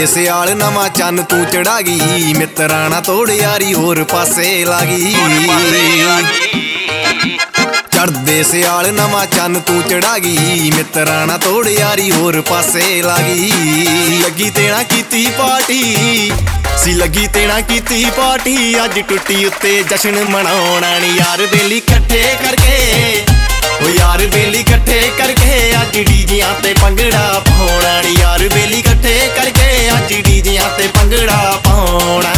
ਸਿਆਲ ਨਵਾਂ ਚੰਨ ਤੂੰ ਚੜਾ ਗਈ, ਮਿੱਤਰਾਂ ਨਾ ਤੋੜ ਯਾਰੀ ਹੋਰ ਪਾਸੇ ਲਾਗੀ। ਚੜਦੇ ਸਿਆਲ ਨਵਾਂ ਚੰਨ ਤੂੰ ਚੜਾ ਗਈ, ਮਿੱਤਰਾਂ ਨਾ ਤੋੜ ਯਾਰੀ ਹੋਰ ਪਾਸੇ ਲਾਗੀ। ਲੱਗੀ ਤੇ ਨਾ ਕੀਤੀ ਪਾਰਟੀ ਸੀ, ਲੱਗੀ ਤੇ ਨਾ ਕੀਤੀ ਪਾਰਟੀ, ਅੱਜ ਟੁੱਟੀ ਉੱਤੇ ਜਸ਼ਨ ਮਨਾਉਣਾ ਨੀ ਯਾਰ ਬੇਲੀ ਇਕੱਠੇ ਕਰਕੇ। ਓ ਯਾਰ ਬੇਲੀ ਇਕੱਠੇ ਕਰਕੇ ਅੱਜ ਡੀਜਿਆਂ ਤੇ ਭੰਗੜਾ ਪਾਉਣਾ ਨੀ ਯਾਰ ਬੇਲੀ ਇਕੱਠੇ ਕਰਕੇ ਅੱਜ ਡੀਜਿਆਂ ਤੇ ਭੰਗੜਾ ਪਾਉਣਾ।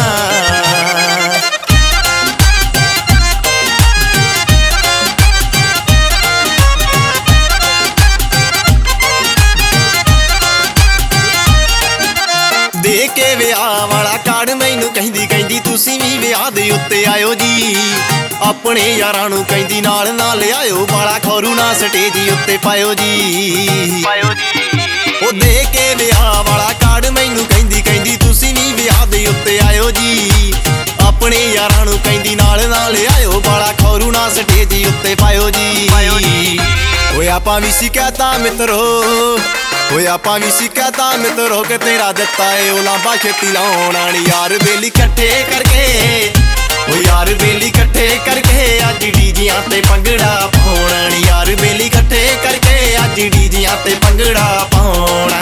ਦੇ ਕੇ ਵਿਆਹ ਵਾਲਾ ਕਾਰਡ ਮੈਨੂੰ ਕਹਿੰਦੀ ਤੁਸੀਂ ਵੀ ਵਿਆਹ ਦੇ ਉੱਤੇ ਆਇਓ ਜੀ, ਆਪਣੇ ਯਾਰਾਂ ਨੂੰ ਕਹਿੰਦੀ ਨਾਲ ਨਾਲ ਆਇਓ, ਬਾਲਾ ਖੌਰੂ ਨਾ ਸਟੇਜ ਉੱਤੇ ਪਾਇਓ ਜੀ। ਉਹ ਦੇ ਕੇ ਵਿਆਹ ਵਾਲਾ ਕਾਰਡ ਮੈਨੂੰ ਕਹਿੰਦੀ ਤੁਸੀਂ ਵੀ ਵਿਆਹ ਦੇ ਉੱਤੇ ਆਇਓ ਜੀ, ਆਪਣੇ ਯਾਰਾਂ ਨੂੰ ਕਹਿੰਦੀ ਨਾਲ ਨਾਲ ਆਇਓ, ਬਾਲਾ ਖੌਰੂ ਨਾ ਸਟੇਜ ਉੱਤੇ ਪਾਇਓ ਜੀ। ਓਏ ਆਪਾਂ ਵੀ ਸੀ ਕਹਤਾ ਮਿੱਤਰੋ, ਓਏ ਆਪਾਂ ਵੀ ਸੀ ਕਹਤਾ ਮਿੱਤਰੋ ਕਿ ਤੇਰਾ ਦਿੱਤਾ ਏ ਉਹ ਲਾਂਬਾ ਛੇਤੀ ਲਾਉਣਾ ਨੀ ਯਾਰ ਬੇਲੀ ਇਕੱਠੇ ਕਰਕੇ। ਓ ਯਾਰ ਬੇਲੀ ਇਕੱਠੇ ਕਰਕੇ ਅੱਜ ਡੀਜਿਆਂ ਤੇ ਭੰਗੜਾ ਪਾਉਣਾ ਨੀ ਯਾਰ ਬੇਲੀ ਇਕੱਠੇ ਕਰਕੇ ਅੱਜ ਡੀਜਿਆਂ ਤੇ ਭੰਗੜਾ ਪਾਉਣਾ।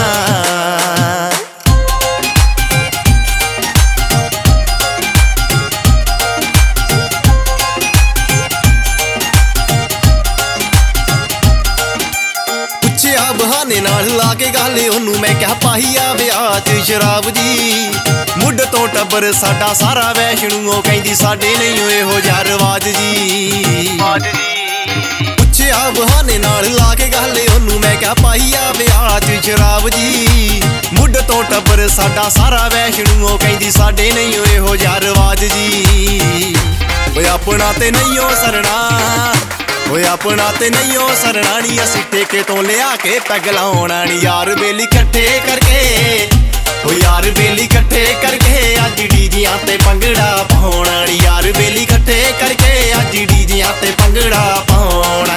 ਬਹਾਨੇ ਨਾਲ ਲਾ ਕੇ ਗੱਲ ਉਹਨੂੰ ਮੈਂ ਕਿਹਾ ਪਾਈ ਆ ਵਿਆਹ 'ਚ ਸ਼ਰਾਬ ਜੀ, ਮੁੱਢ ਤੋਂ ਟੱਬਰ ਸਾਡਾ ਸਾਰਾ ਵੈਸ਼ਨੂੰ, ਉਹ ਕਹਿੰਦੀ ਸਾਡੇ ਨਹੀਂ ਇਹੋ ਜਿਹਾ ਰਿਵਾਜ ਜੀ। ਪੁੱਛਿਆ ਬਹਾਨੇ ਨਾਲ ਲਾ ਕੇ ਗੱਲ ਉਹਨੂੰ ਮੈਂ ਕਿਹਾ ਪਾਈ ਆ ਵਿਆਹ 'ਚ ਸ਼ਰਾਬ ਜੀ, ਮੁੱਢ ਤੋਂ ਟੱਬਰ ਸਾਡਾ ਸਾਰਾ ਵੈਸ਼ਨੂੰ, ਉਹ ਕਹਿੰਦੀ ਸਾਡੇ ਨਹੀਂ ਇਹੋ ਜਿਹਾ ਰਿਵਾਜ ਜੀ। ਓਏ ਆਪਣਾ ਤੇ ਨਹੀਂ ਉਹ ਸਰਣਾ, ਓਏ ਆਪਣਾ ਤੇ ਨਹੀਂ ਉਹ ਸਰਣਾ ਨੀ, ਅਸੀਂ ਠੇਕੇ ਤੋਂ ਲਿਆ ਕੇ ਪੈਗ ਲਾਉਣਾ ਨੀ ਯਾਰ ਬੇਲੀ ਇਕੱਠੇ ਕਰਕੇ। ਓ ਯਾਰ ਬੇਲੀ ਇਕੱਠੇ ਕਰਕੇ ਅੱਜ ਡੀਜਿਆਂ ਤੇ ਭੰਗੜਾ ਪਾਉਣਾ ਨੀ ਯਾਰ ਬੇਲੀ ਇਕੱਠੇ ਕਰਕੇ ਅੱਜ ਡੀਜਿਆਂ ਤੇ ਭੰਗੜਾ ਪਾਉਣਾ।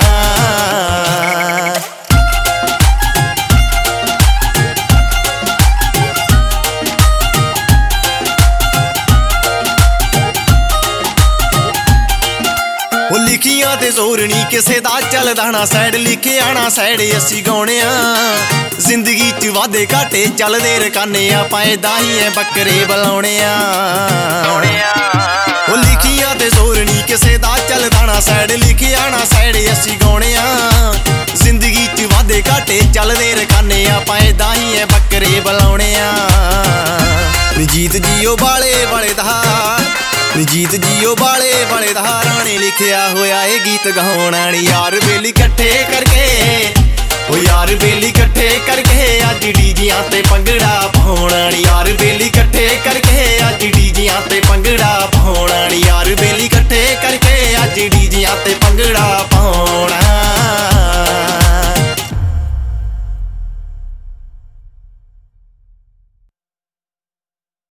ਉਹ ਲਿਖੀਆਂ ਤੇ ਜ਼ੋਰ ਨੀ ਕਿਸੇ ਦਾ ਚੱਲਦਾ ਨਾ ਸਾਈਡ, ਲਿਖਿਆ ਨਾ ਸਾਈਡ ਅਸੀਂ ਗਾਉਣਿਆ, ਜ਼ਿੰਦਗੀ 'ਚ ਵਾਧੇ ਘਾਟੇ ਚੱਲਦੇ ਰਕਾਨੇ, ਆਪਾਂ ਏਦਾਂ ਹੀ ਐ ਬੱਕਰੇ ਬੁਲਾਉਣਿਆ। ਉਹ ਲਿਖੀਆਂ ਤੇ ਜ਼ੋਰ ਨੀ ਕਿਸੇ ਦਾ ਚੱਲਦਾ ਨਾ ਸਾਈਡ, ਲਿਖਿਆ ਨਾ ਸਾਈਡ ਅਸੀਂ ਗਾਉਣਿਆ, ਜ਼ਿੰਦਗੀ 'ਚ ਵਾਧੇ ਘਾਟੇ ਚੱਲਦੇ ਰਕਾਨੇ, ਆਪਾਂ ਏਦਾਂ ਹੀ ਐ ਬੱਕਰੇ ਬੁਲਾਉਣਿਆ। ਜੀਤ ਜੀਓ ਬਾਲੇ ਵਾਲੇ ਦਾ, ਜੀਤ ਜੀਓ ਬਾਲੇ ਵਾਲੇ ਦਾ ਰਾਣੇ ਲਿਖਿਆ ਹੋਇਆ ਇਹ ਗੀਤ ਗਾਉਣਾ ਨੀ ਯਾਰ ਬੇਲੀ ਇਕੱਠੇ ਕਰਕੇ। ਓ ਯਾਰ ਬੇਲੀ ਇਕੱਠੇ ਕਰਕੇ ਅੱਜ ਡੀਜਿਆਂ ਤੇ ਭੰਗੜਾ ਪਾਉਣਾ ਨੀ ਯਾਰ ਬੇਲੀ ਇਕੱਠੇ ਕਰਕੇ ਅੱਜ ਡੀਜਿਆਂ ਤੇ ਭੰਗੜਾ ਪਾਉਣਾ ਨੀ ਯਾਰ ਬੇਲੀ ਇਕੱਠੇ ਕਰਕੇ ਅੱਜ ਡੀਜਿਆਂ ਤੇ ਭੰਗੜਾ